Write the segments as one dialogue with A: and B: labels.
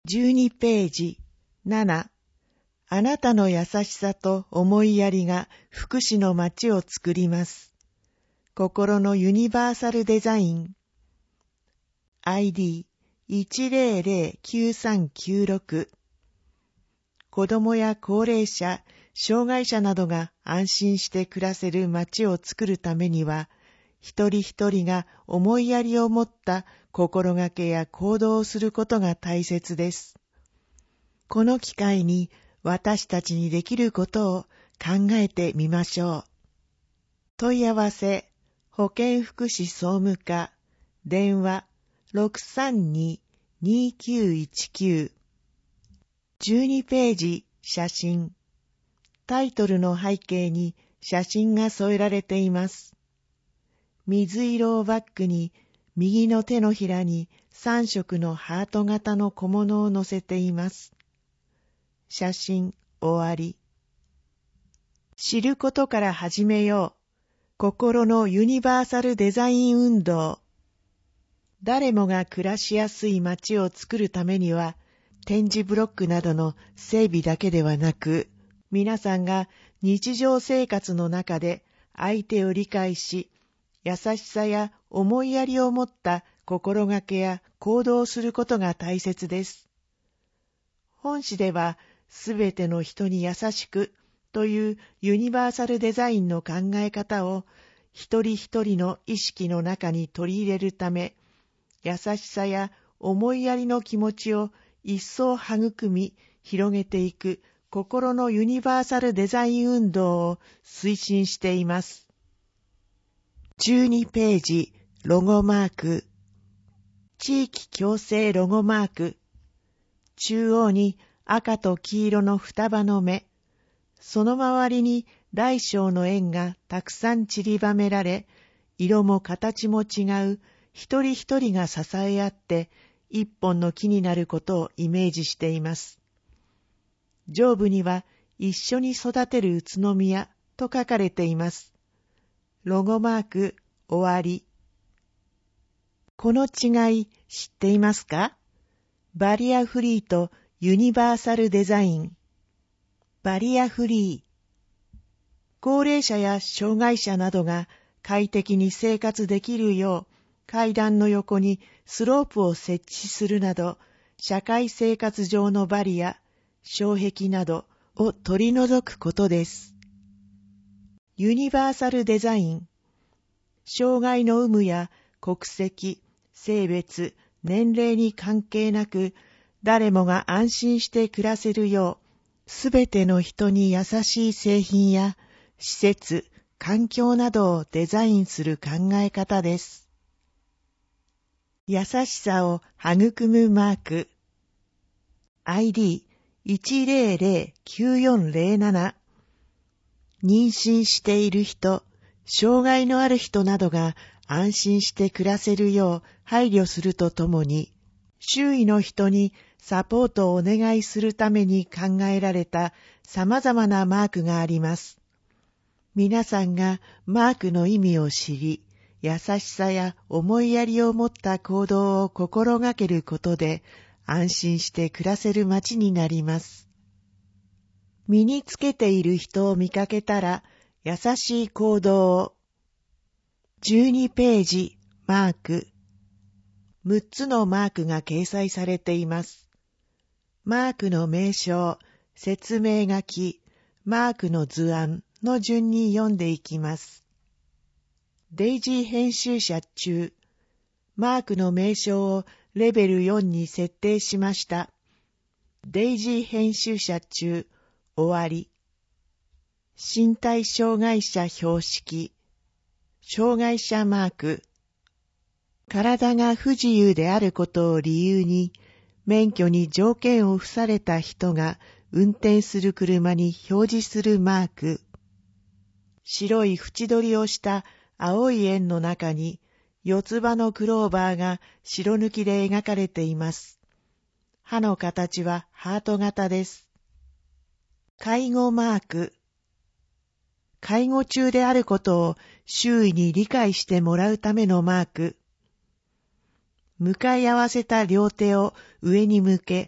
A: 12ページ7、あなたの優しさと思いやりが福祉の街を作ります。心のユニバーサルデザイン ID1009396 子どもや高齢者、障害者などが安心して暮らせる街を作るためには、一人一人が思いやりを持った心がけや行動をすることが大切です。この機会に私たちにできることを考えてみましょう。問い合わせ、保健福祉総務課、電話 632-2919 12ページ写真。タイトルの背景に写真が添えられています。水色をバックに右の手のひらに3色のハート型の小物を載せています。写真終わり。知ることから始めよう。心のユニバーサルデザイン運動。誰もが暮らしやすい街を作るためには、点字ブロックなどの整備だけではなく、皆さんが日常生活の中で相手を理解し、優しさや思いやりを持った心がけや行動をすることが大切です。本誌では、すべての人に優しくというユニバーサルデザインの考え方を一人一人の意識の中に取り入れるため、優しさや思いやりの気持ちを一層育み、広げていく心のユニバーサルデザイン運動を推進しています。12ページロゴマーク。地域共生ロゴマーク。中央に赤と黄色の双葉の目。その周りに大小の円がたくさん散りばめられ、色も形も違う一人一人が支え合って一本の木になることをイメージしています。上部には一緒に育てる宇都宮と書かれています。ロゴマーク終わり。この違い知っていますか？バリアフリーとユニバーサルデザイン。バリアフリー。高齢者や障害者などが快適に生活できるよう階段の横にスロープを設置するなど社会生活上のバリア、障壁などを取り除くことです。ユニバーサルデザイン。障害の有無や国籍、性別、年齢に関係なく誰もが安心して暮らせるようすべての人に優しい製品や施設、環境などをデザインする考え方です。優しさを育むマーク。ID1009407。妊娠している人、障害のある人などが安心して暮らせるよう配慮するとともに、周囲の人にサポートをお願いするために考えられた様々なマークがあります。皆さんがマークの意味を知り、優しさや思いやりを持った行動を心がけることで安心して暮らせる街になります。身につけている人を見かけたら優しい行動を。12ページマーク。6つのマークが掲載されています。マークの名称、説明書き、マークの図案の順に読んでいきます。デイジー編集者中、マークの名称をレベル4に設定しました。デイジー編集者中、終わり。身体障害者標識、障害者マーク。体が不自由であることを理由に、免許に条件を付された人が運転する車に表示するマーク。白い縁取りをした青い円の中に、四つ葉のクローバーが白抜きで描かれています。歯の形はハート型です。介護マーク。介護中であることを周囲に理解してもらうためのマーク。向かい合わせた両手を上に向け、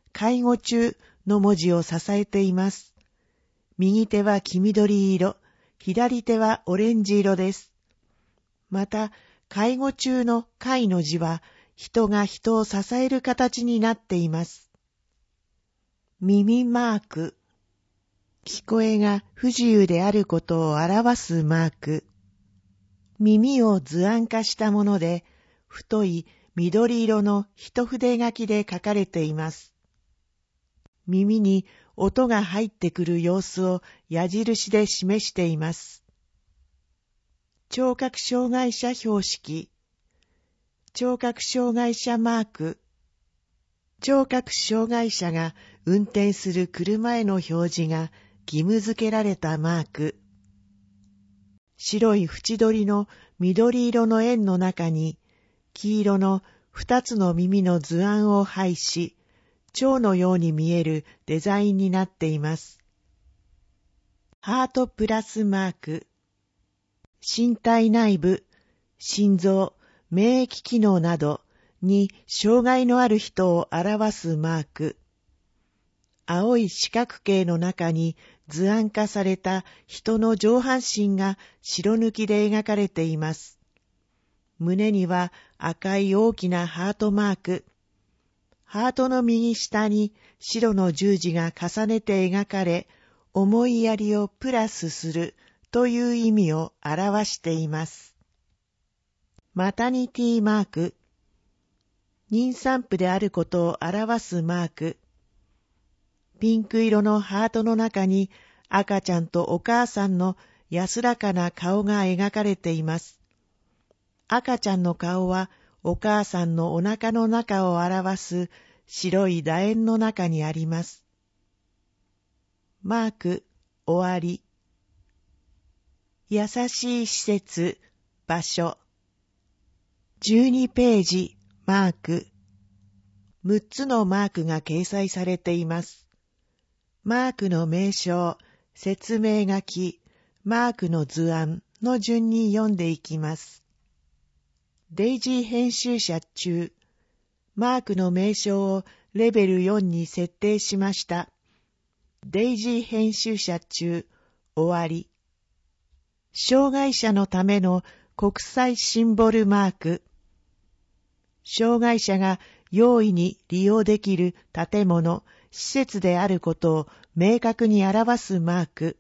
A: 介護中の文字を支えています。右手は黄緑色、左手はオレンジ色です。また、介護中の介の字は、人が人を支える形になっています。耳マーク。聞こえが不自由であることを表すマーク。耳を図案化したもので、太い緑色の一筆書きで書かれています。耳に音が入ってくる様子を矢印で示しています。聴覚障害者標識、聴覚障害者マーク、聴覚障害者が運転する車への表示が義務付けられたマーク、白い縁取りの緑色の円の中に黄色の2つの耳の図案を配し、蝶のように見えるデザインになっています。ハートプラスマーク、身体内部、心臓、免疫機能などに障害のある人を表すマーク。青い四角形の中に図案化された人の上半身が白抜きで描かれています。胸には赤い大きなハートマーク。ハートの右下に白の十字が重ねて描かれ、思いやりをプラスするという意味を表しています。マタニティマーク。妊産婦であることを表すマーク。ピンク色のハートの中に赤ちゃんとお母さんの安らかな顔が描かれています。赤ちゃんの顔はお母さんのお腹の中を表す白い楕円の中にあります。マーク、終わり。優しい施設、場所。12ページ、マーク。6つのマークが掲載されています。マークの名称、説明書き、マークの図案の順に読んでいきます。デイジー編集者中、マークの名称をレベル4に設定しました。デイジー編集者中、終わり。障害者のための国際シンボルマーク。障害者が容易に利用できる建物、施設であることを明確に表すマーク。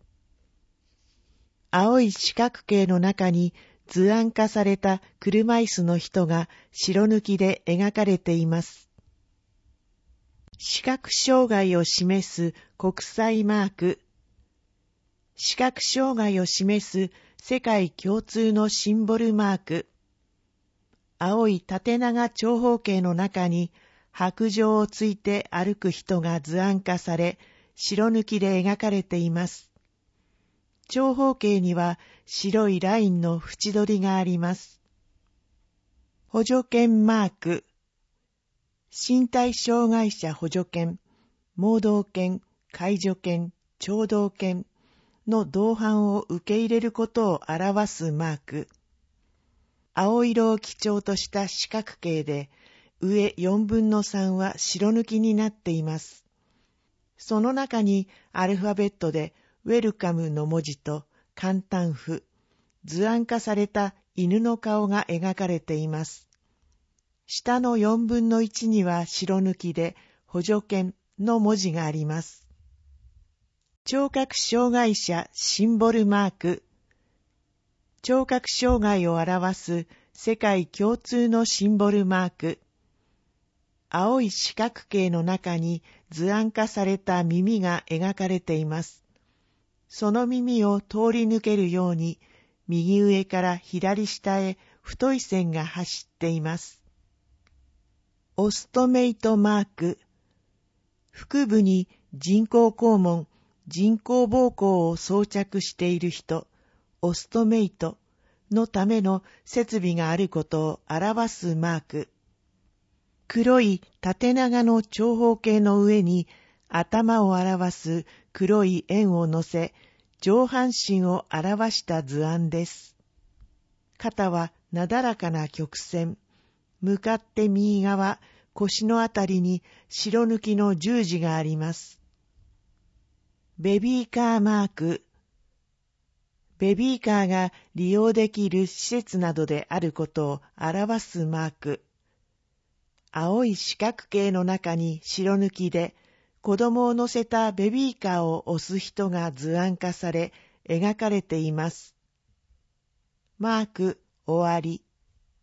A: 青い四角形の中に図案化された車椅子の人が白抜きで描かれています。視覚障害を示す国際マーク。視覚障害を示す世界共通のシンボルマーク。青い縦長長方形の中に白杖をついて歩く人が図案化され、白抜きで描かれています。長方形には白いラインの縁取りがあります。補助犬マーク。身体障害者補助犬、盲導犬、介助犬、聴導犬の同伴を受け入れることを表すマーク。青色を基調とした四角形で、上4分の3は白抜きになっています。その中にアルファベットでウェルカムの文字と簡単符、図案化された犬の顔が描かれています。下の4分の1には白抜きで補助犬の文字があります。聴覚障害者シンボルマーク。聴覚障害を表す世界共通のシンボルマーク。青い四角形の中に図案化された耳が描かれています。その耳を通り抜けるように、右上から左下へ太い線が走っています。オストメイトマーク。腹部に人工肛門、人工膀胱を装着している人、オストメイトのための設備があることを表すマーク。黒い縦長の長方形の上に頭を表す黒い円を乗せ、上半身を表した図案です。肩はなだらかな曲線、向かって右側、 腰のあたりに白抜きの十字があります。ベビーカーマーク。ベビーカーが利用できる施設などであることを表すマーク。青い四角形の中に白抜きで、子供を乗せたベビーカーを押す人が図案化され、描かれています。マーク、終わり。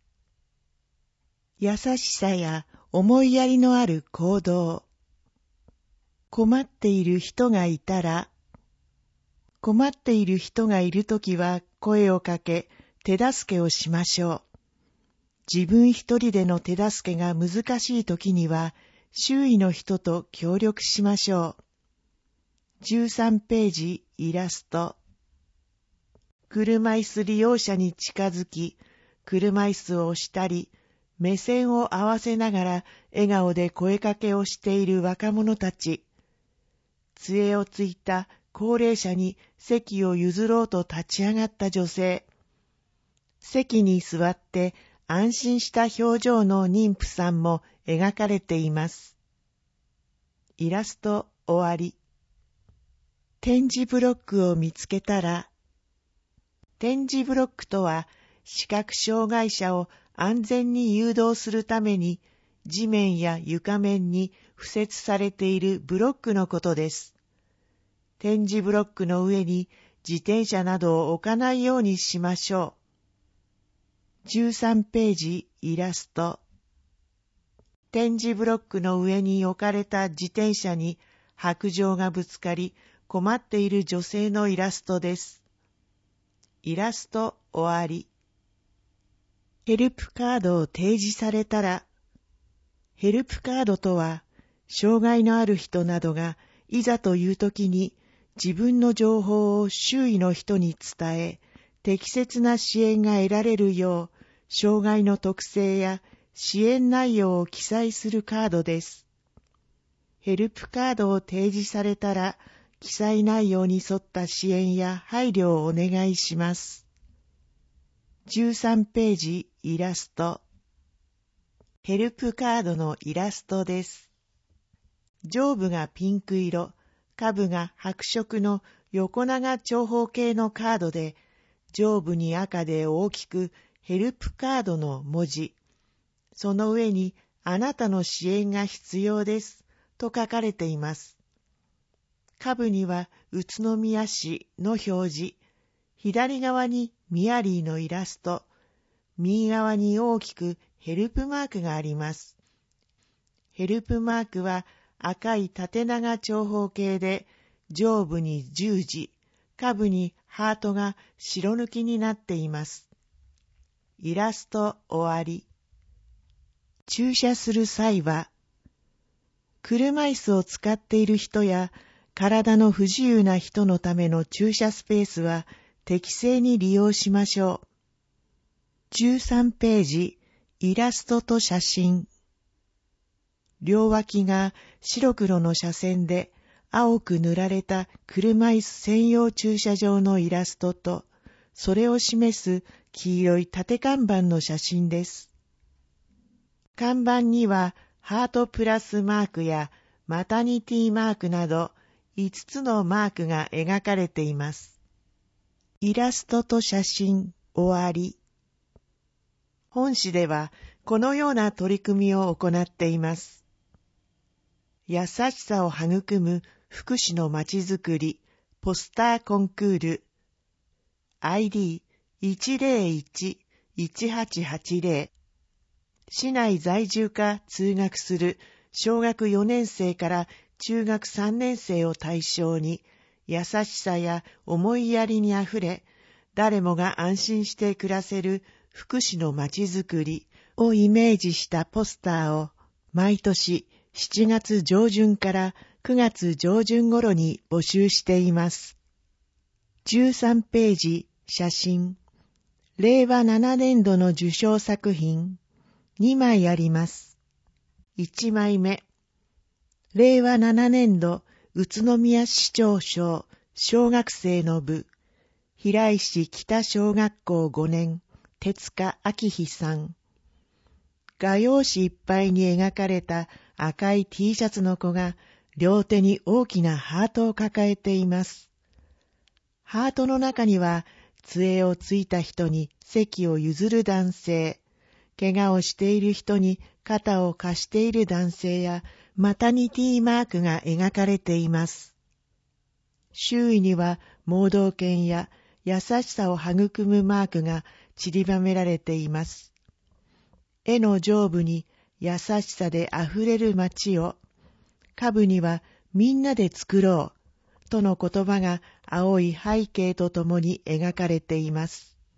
A: 優しさや思いやりのある行動。困っている人がいたら、困っている人がいるときは声をかけ、手助けをしましょう。自分一人での手助けが難しいときには、周囲の人と協力しましょう。13ページ、イラスト。車椅子利用者に近づき、車椅子を押したり、目線を合わせながら笑顔で声かけをしている若者たち。杖をついた高齢者に席を譲ろうと立ち上がった女性。席に座って安心した表情の妊婦さんも描かれています。イラスト終わり。点字ブロックを見つけたら、点字ブロックとは視覚障害者を安全に誘導するために地面や床面に敷設されているブロックのことです。点字ブロックの上に自転車などを置かないようにしましょう。13ページ、イラスト。点字ブロックの上に置かれた自転車に白杖がぶつかり困っている女性のイラストです。イラスト終わり。ヘルプカードを提示されたら、ヘルプカードとは、障害のある人などがいざという時に自分の情報を周囲の人に伝え、適切な支援が得られるよう、障害の特性や支援内容を記載するカードです。ヘルプカードを提示されたら、記載内容に沿った支援や配慮をお願いします。13ページ、イラスト。ヘルプカードのイラストです。上部がピンク色、下部が白色の横長長方形のカードで、上部に赤で大きくヘルプカードの文字、その上にあなたの支援が必要ですと書かれています。下部には宇都宮市の表示、左側にミアリーのイラスト、右側に大きくヘルプマークがあります。ヘルプマークは赤い縦長長方形で、上部に十字、下部にハートが白抜きになっています。イラスト終わり。駐車する際は、車椅子を使っている人や体の不自由な人のための駐車スペースは適正に利用しましょう。13ページ、イラストと写真。両脇が白黒の車線で青く塗られた車椅子専用駐車場のイラストと、それを示す黄色い縦看板の写真です。看板にはハートプラスマークやマタニティマークなど5つのマークが描かれています。イラストと写真終わり。本誌ではこのような取り組みを行っています。優しさを育む福祉のまちづくりポスターコンクール ID101-1880 市内在住か通学する小学4年生から中学3年生を対象に優しさや思いやりにあふれ誰もが安心して暮らせる福祉のまちづくりをイメージしたポスターを毎年7月上旬から9月上旬頃に募集しています。13ページ写真。令和7年度の受賞作品2枚あります。1枚目。令和7年度宇都宮市長賞小学生の部平石北小学校5年手塚明日さん。 画用紙いっぱいに描かれた赤い T シャツの子が両手に大きなハートを抱えています。ハートの中には杖をついた人に席を譲る男性、怪我をしている人に肩を貸している男性やマタニティマークが描かれています。周囲には盲導犬や優しさを育むマークが散りばめられています。絵の上部に優しさであふれる街を、下部にはみんなで作ろうとの言葉が青い背景とともに描かれています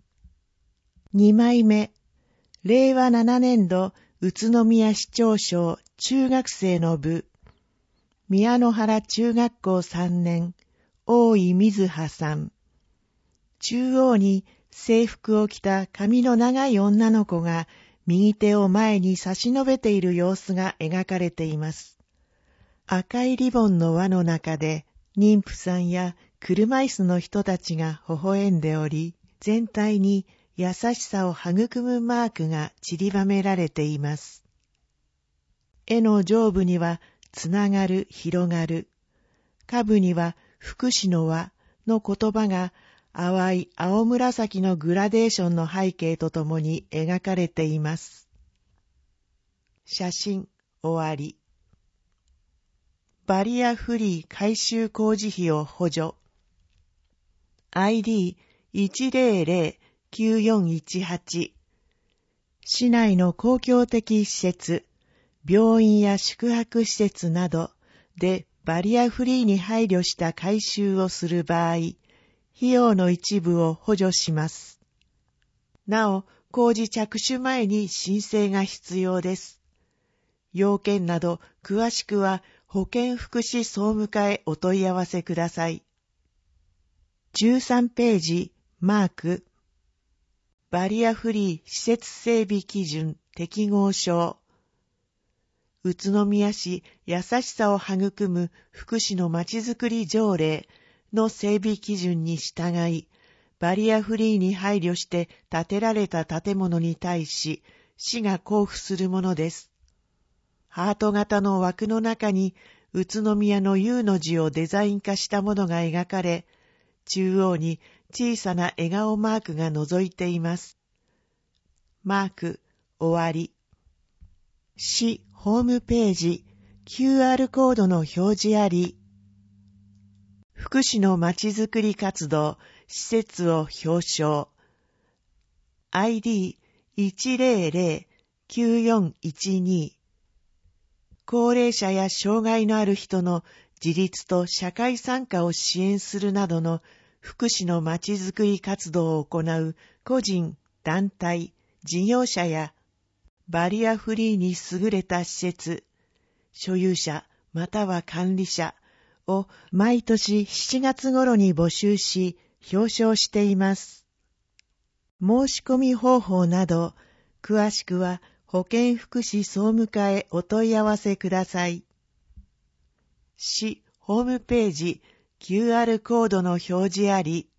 A: 。2枚目、令和7年度宇都宮市長賞中学生の部、宮野原中学校3年、大井瑞葉さん。中央に制服を着た髪の長い女の子が右手を前に差し伸べている様子が描かれています。赤いリボンの輪の中で妊婦さんや車椅子の人たちが微笑んでおり、全体に優しさを育むマークが散りばめられています。絵の上部にはつながる、広がる。下部には福祉の輪の言葉が淡い青紫のグラデーションの背景とともに描かれています。写真終わり。バリアフリー改修工事費を補助。ID1009418。市内の公共的施設、病院や宿泊施設などでバリアフリーに配慮した改修をする場合、費用の一部を補助します。なお、工事着手前に申請が必要です。要件など詳しくは保健福祉総務課へお問い合わせください。13ページ、マーク。バリアフリー施設整備基準適合証。宇都宮市優しさを育む福祉のまちづくり条例の整備基準に従い、バリアフリーに配慮して建てられた建物に対し、市が交付するものです。ハート型の枠の中に宇都宮の U の字をデザイン化したものが描かれ、中央に小さな笑顔マークが覗いています。マーク、終わり。市ホームページ、QR コードの表示あり。福祉のまちづくり活動、施設を表彰。ID1009412。高齢者や障害のある人の自立と社会参加を支援するなどの福祉のまちづくり活動を行う個人、団体、事業者やバリアフリーに優れた施設、所有者または管理者を毎年7月頃に募集し表彰しています。申し込み方法など詳しくは保健福祉総務課へお問い合わせください。市ホームページ QR コードの表示あり。